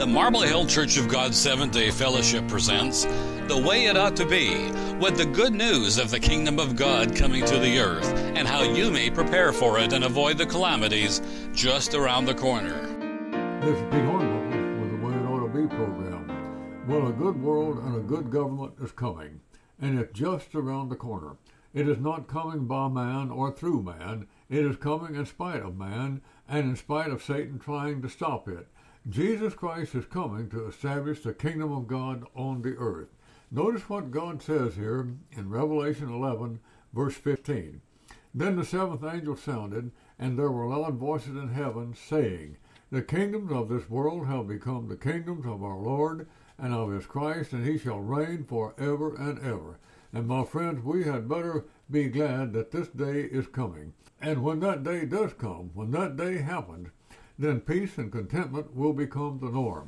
The Marble Hill Church of God Seventh-day Fellowship presents The Way It Ought to Be, with the good news of the kingdom of God coming to the earth and how you may prepare for it and avoid the calamities just around the corner. This is Pete Hornbuckle with the Way It Ought to Be program. Well, a good world and a good government is coming, and it's just around the corner. It is not coming by man or through man. It is coming in spite of man and in spite of Satan trying to stop it. Jesus Christ is coming to establish the kingdom of God on the earth. Notice what God says here in Revelation 11, verse 15. Then the seventh angel sounded, and there were loud voices in heaven, saying, The kingdoms of this world have become the kingdoms of our Lord and of his Christ, and he shall reign forever and ever. And my friends, we had better be glad that this day is coming. And when that day does come, when that day happens, then peace and contentment will become the norm.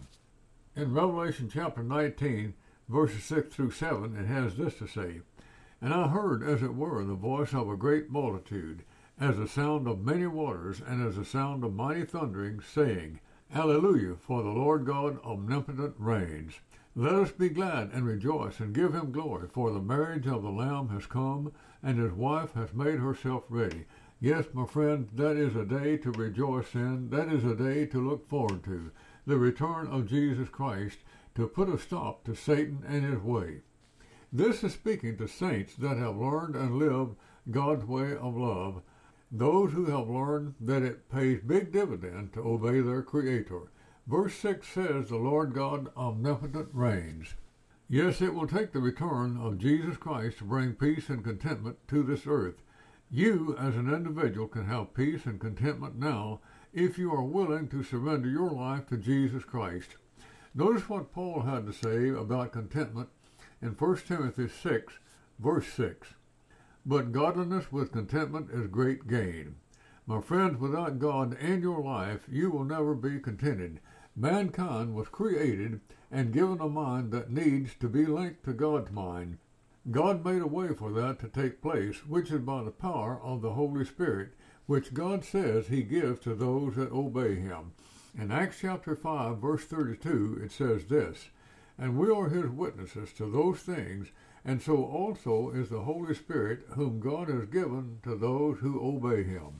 In Revelation chapter 19, verses 6 through 7, it has this to say, And I heard, as it were, the voice of a great multitude, as the sound of many waters, and as the sound of mighty thundering, saying, Alleluia, for the Lord God omnipotent reigns. Let us be glad and rejoice and give him glory, for the marriage of the Lamb has come, and his wife has made herself ready. Yes, my friend, that is a day to rejoice in. That is a day to look forward to. The return of Jesus Christ to put a stop to Satan and his way. This is speaking to saints that have learned and lived God's way of love, those who have learned that it pays big dividend to obey their Creator. Verse 6 says, The Lord God omnipotent reigns. Yes, it will take the return of Jesus Christ to bring peace and contentment to this earth. You, as an individual, can have peace and contentment now if you are willing to surrender your life to Jesus Christ. Notice what Paul had to say about contentment in 1 Timothy 6, verse 6. But godliness with contentment is great gain. My friends, without God in your life, you will never be contented. Mankind was created and given a mind that needs to be linked to God's mind. God made a way for that to take place, which is by the power of the Holy Spirit, which God says he gives to those that obey him. In Acts chapter 5, verse 32, it says this, And we are his witnesses to those things, and so also is the Holy Spirit, whom God has given to those who obey him.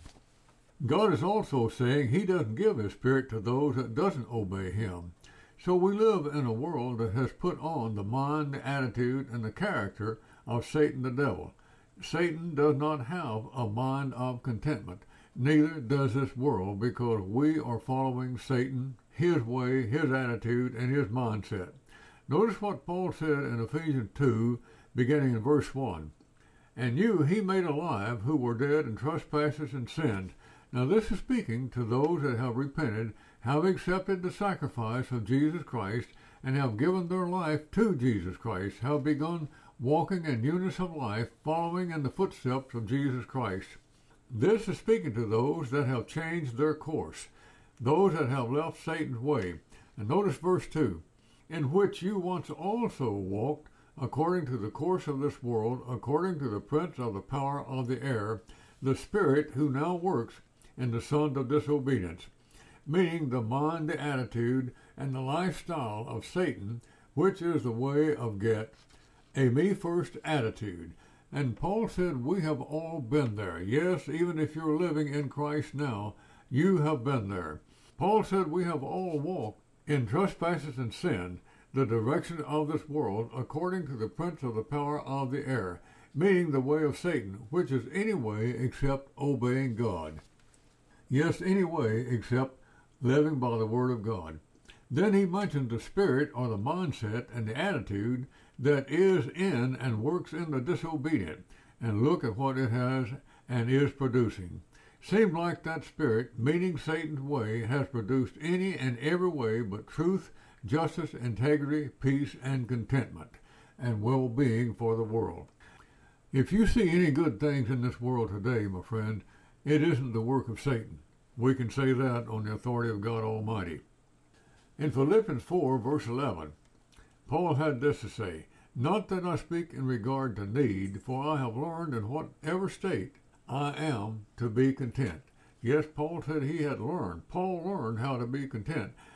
God is also saying he doesn't give his Spirit to those that doesn't obey him. So we live in a world that has put on the mind, the attitude, and the character of Satan the devil. Satan does not have a mind of contentment. Neither does this world, because we are following Satan, his way, his attitude, and his mindset. Notice what Paul said in Ephesians 2, beginning in verse 1. And you he made alive who were dead in trespasses and sins. Now this is speaking to those that have repented, have accepted the sacrifice of Jesus Christ, and have given their life to Jesus Christ, have begun walking in newness of life, following in the footsteps of Jesus Christ. This is speaking to those that have changed their course, those that have left Satan's way. And notice verse 2, In which you once also walked, according to the course of this world, according to the prince of the power of the air, the spirit who now works in the sons of disobedience, meaning the mind, the attitude, and the lifestyle of Satan, which is the way of a me-first attitude. And Paul said we have all been there. Yes, even if you're living in Christ now, you have been there. Paul said we have all walked in trespasses and sin, the direction of this world, according to the prince of the power of the air, meaning the way of Satan, which is any way except obeying God. Yes, any way except living by the Word of God. Then he mentioned the spirit or the mindset and the attitude that is in and works in the disobedient, and look at what it has and is producing. Seems like that spirit, meaning Satan's way, has produced any and every way but truth, justice, integrity, peace, and contentment, and well-being for the world. If you see any good things in this world today, my friend, it isn't the work of Satan. We can say that on the authority of God Almighty. In Philippians 4, verse 11, Paul had this to say, Not that I speak in regard to need, for I have learned in whatever state I am to be content. Yes, Paul said he had learned. Paul learned how to be content.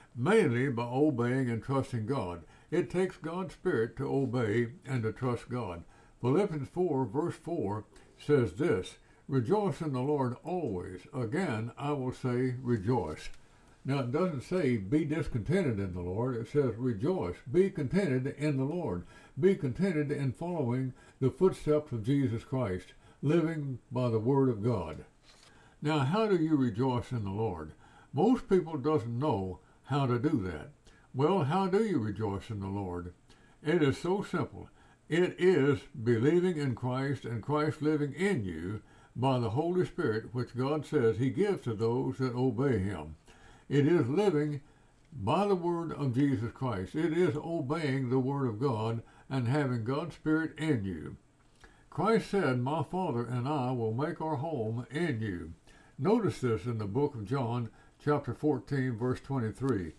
mainly by obeying and trusting God. It takes God's Spirit to obey and to trust God. Philippians 4, verse 4 says this, "Rejoice in the Lord always. Again, I will say rejoice." Now, it doesn't say be discontented in the Lord. It says rejoice. Be contented in the Lord. Be contented in following the footsteps of Jesus Christ, living by the Word of God. Now, how do you rejoice in the Lord? Most people doesn't know how to do that. Well, how do you rejoice in the Lord? It is so simple. It is believing in Christ and Christ living in you by the Holy Spirit, which God says He gives to those that obey Him. It is living by the Word of Jesus Christ. It is obeying the Word of God and having God's Spirit in you. Christ said, "My Father and I will make our home in you." Notice this in the book of John, chapter 14, verse 23.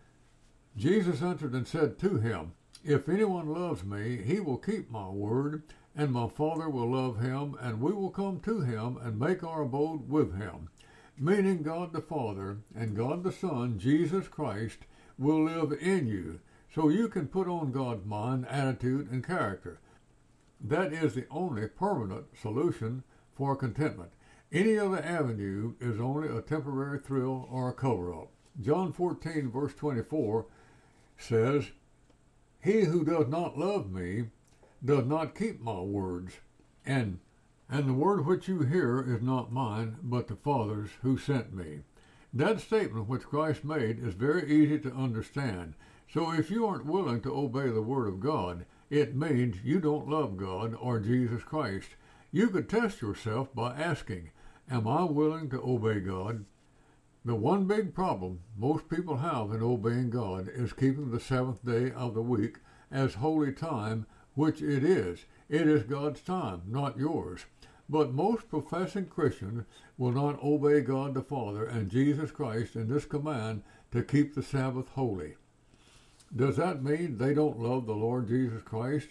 Jesus answered and said to him, "If anyone loves me, he will keep my word, and my Father will love him, and we will come to him and make our abode with him." Meaning God the Father and God the Son, Jesus Christ, will live in you, so you can put on God's mind, attitude, and character. That is the only permanent solution for contentment. Any other avenue is only a temporary thrill or a cover-up. John 14, verse 24 says, "He who does not love me does not keep my words, and the word which you hear is not mine, but the Father's who sent me." That statement which Christ made is very easy to understand. So if you aren't willing to obey the Word of God, it means you don't love God or Jesus Christ. You could test yourself by asking, am I willing to obey God? The one big problem most people have in obeying God is keeping the seventh day of the week as holy time, which it is. It is God's time, not yours. But most professing Christians will not obey God the Father and Jesus Christ in this command to keep the Sabbath holy. Does that mean they don't love the Lord Jesus Christ?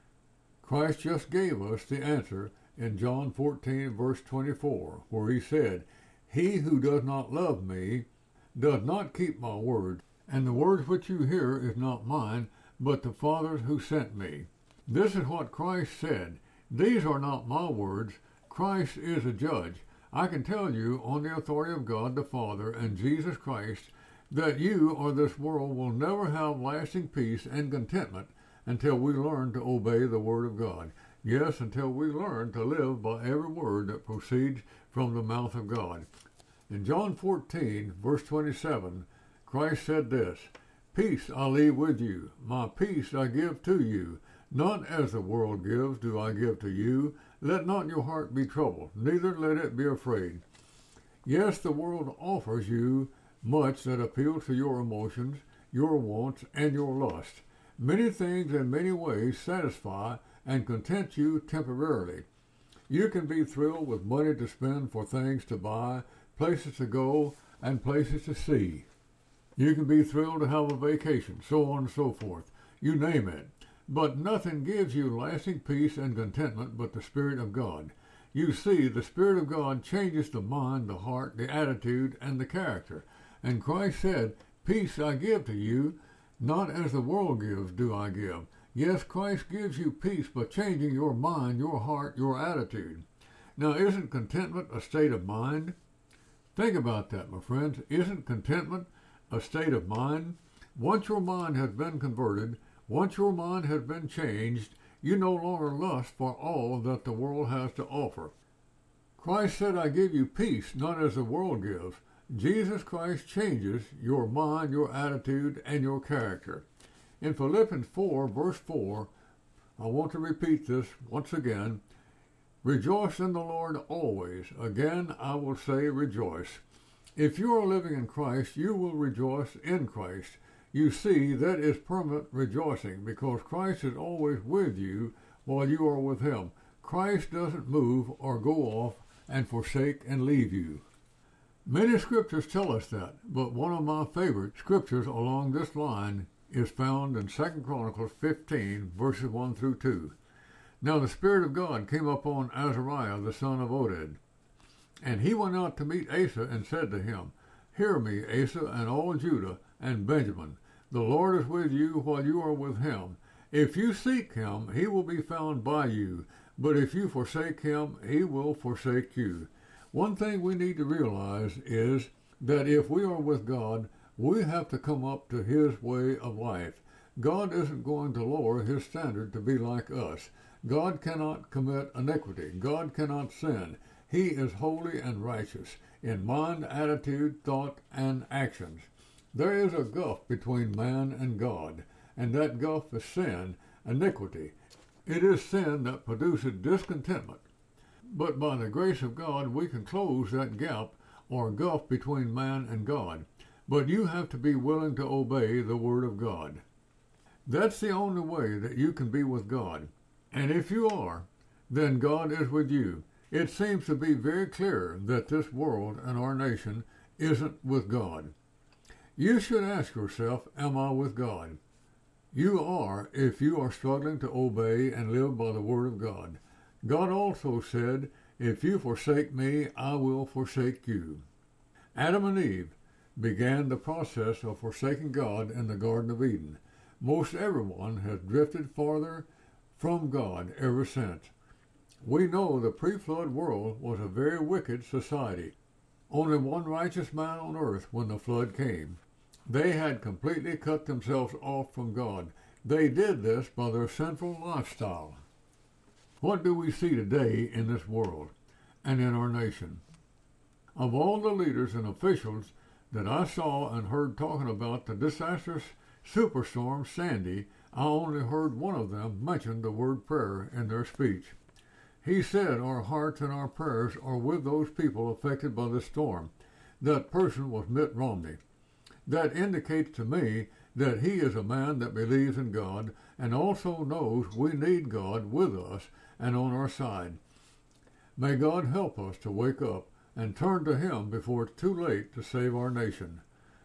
Christ just gave us the answer in John 14, verse 24, where he said, "He who does not love me does not keep my word, and the word which you hear is not mine, but the Father's who sent me." This is what Christ said. These are not my words. Christ is a judge. I can tell you on the authority of God the Father and Jesus Christ that you or this world will never have lasting peace and contentment until we learn to obey the Word of God. Yes, until we learn to live by every word that proceeds from the mouth of God. In John 14, verse 27, Christ said this, "Peace I leave with you, my peace I give to you. Not as the world gives do I give to you. Let not your heart be troubled, neither let it be afraid." Yes, the world offers you much that appeals to your emotions, your wants, and your lust. Many things in many ways satisfy and content you temporarily. You can be thrilled with money to spend for things to buy, places to go, and places to see. You can be thrilled to have a vacation, so on and so forth. You name it. But nothing gives you lasting peace and contentment but the Spirit of God. You see, the Spirit of God changes the mind, the heart, the attitude, and the character. And Christ said, "Peace I give to you, not as the world gives do I give." Yes, Christ gives you peace by changing your mind, your heart, your attitude. Now, isn't contentment a state of mind? Think about that, my friends. Isn't contentment a state of mind? Once your mind has been converted, once your mind has been changed, you no longer lust for all that the world has to offer. Christ said, "I give you peace, not as the world gives." Jesus Christ changes your mind, your attitude, and your character. In Philippians 4, verse 4, I want to repeat this once again. "Rejoice in the Lord always. Again, I will say rejoice." If you are living in Christ, you will rejoice in Christ. You see, that is permanent rejoicing because Christ is always with you while you are with Him. Christ doesn't move or go off and forsake and leave you. Many scriptures tell us that, but one of my favorite scriptures along this line is found in 2 Chronicles 15, verses 1 through 2. "Now the Spirit of God came upon Azariah the son of Oded, and he went out to meet Asa and said to him, 'Hear me, Asa, and all Judah, and Benjamin. The Lord is with you while you are with him. If you seek him, he will be found by you. But if you forsake him, he will forsake you. One thing we need to realize is that if we are with God, we have to come up to his way of life. God isn't going to lower his standard to be like us. God cannot commit iniquity. God cannot sin. He is holy and righteous in mind, attitude, thought, and actions. There is a gulf between man and God, and that gulf is sin, iniquity. It is sin that produces discontentment. But by the grace of God, we can close that gap or gulf between man and God. But you have to be willing to obey the Word of God. That's the only way that you can be with God. And if you are, then God is with you. It seems to be very clear that this world and our nation isn't with God. You should ask yourself, am I with God? You are if you are struggling to obey and live by the Word of God. God also said, if you forsake me, I will forsake you. Adam and Eve began the process of forsaking God in the Garden of Eden. Most everyone has drifted farther from God ever since. We know the pre-flood world was a very wicked society. Only one righteous man on earth when the flood came. They had completely cut themselves off from God. They did this by their sinful lifestyle. What do we see today in this world and in our nation? Of all the leaders and officials that I saw and heard talking about the disastrous superstorm Sandy, I only heard one of them mention the word prayer in their speech. He said our hearts and our prayers are with those people affected by the storm. That person was Mitt Romney. That indicates to me that he is a man that believes in God and also knows we need God with us and on our side. May God help us to wake up and turn to him before it's too late to save our nation.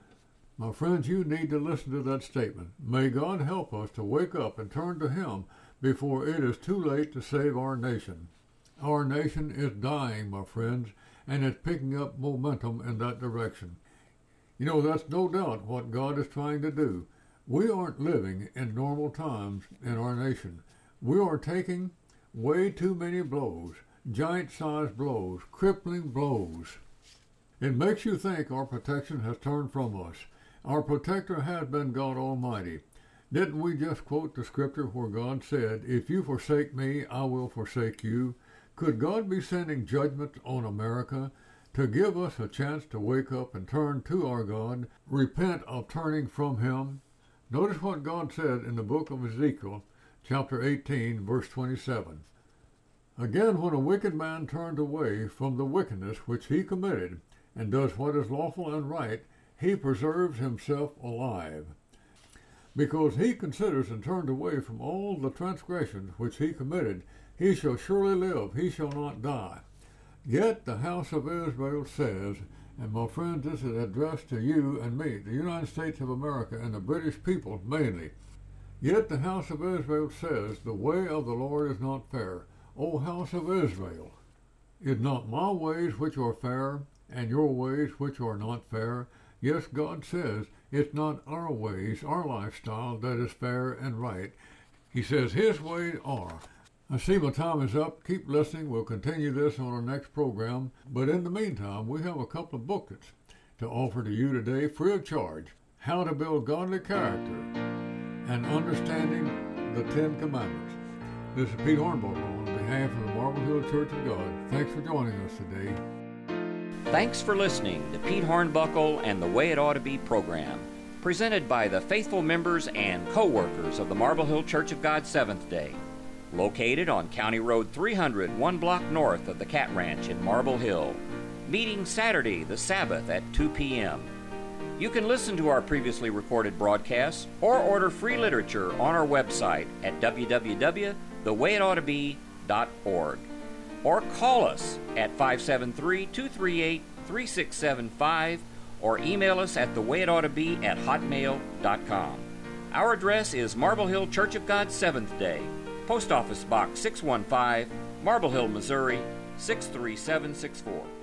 My friends, you need to listen to that statement. May God help us to wake up and turn to him before it is too late to save our nation. Our nation is dying, my friends, and it's picking up momentum in that direction. You know, that's no doubt what God is trying to do. We aren't living in normal times in our nation. We are taking way too many blows, giant-sized blows, crippling blows. It makes you think our protection has turned from us. Our protector has been God Almighty. Didn't we just quote the scripture where God said, if you forsake me, I will forsake you? Could God be sending judgment on America to give us a chance to wake up and turn to our God, repent of turning from him? Notice what God said in the book of Ezekiel, chapter 18, verse 27. Again, when a wicked man turns away from the wickedness which he committed, and does what is lawful and right, he preserves himself alive. Because he considers and turned away from all the transgressions which he committed, he shall surely live, he shall not die. Yet the house of Israel says, and my friends, this is addressed to you and me, the United States of America and the British people mainly. Yet the house of Israel says, the way of the Lord is not fair. O house of Israel, is not my ways which are fair, and your ways which are not fair? Yes, God says, it's not our ways, our lifestyle, that is fair and right. He says his ways are. I see my time is up. Keep listening. We'll continue this on our next program. But in the meantime, we have a couple of booklets to offer to you today free of charge. How to Build Godly Character and Understanding the Ten Commandments. This is Pete Hornbuckle on behalf of the Marble Hill Church of God. Thanks for joining us today. Thanks for listening to Pete Hornbuckle and the Way It Ought to Be program, presented by the faithful members and co-workers of the Marble Hill Church of God Seventh Day, located on County Road 300, 1 block north of the Cat Ranch in Marble Hill, meeting Saturday the Sabbath at 2 p.m. You can listen to our previously recorded broadcasts or order free literature on our website at www.thewayitoughtobe.org. Or call us at 573-238-3675 or email us at thewayitoughtobe@hotmail.com. Our address is Marble Hill Church of God Seventh Day, Post Office Box 615, Marble Hill, Missouri 63764.